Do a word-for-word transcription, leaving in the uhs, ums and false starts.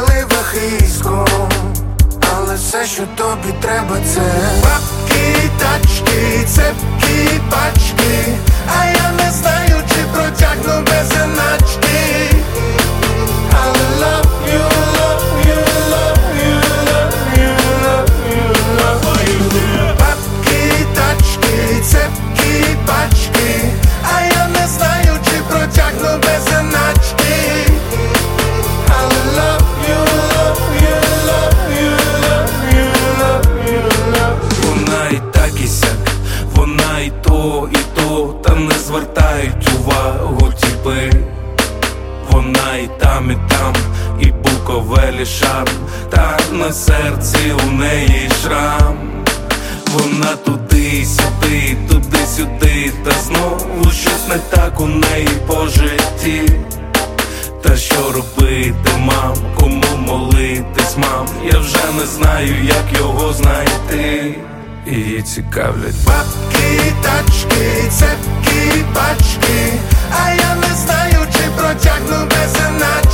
важливих іском, але все, що тобі треба, це бабки, тачки, цепкі, пачки, а я не знаю, чи протягну без заначки. Але love you, love you, love you, love you, love you, love you. Бабки, тачки, цепкі, пачки, а я не знаю, чи протягну без заначки. Але love you, love you, love you, love you, love you, love you. Вона і так і сяк, вона і то, і то, та не звертають увагу тіпи. Вона і там, і там, і Буковелі шарм, та на серці у неї шрам. Вона туди-сюди, туди-сюди, та знову щось не так у неї по житті. Та що робити, мам, кому молитись, мам, я вже не знаю, як його знайти. Її цікавлять бабки, тачки, цепкі, пачки, а я не знаю, чи протягну без заначки.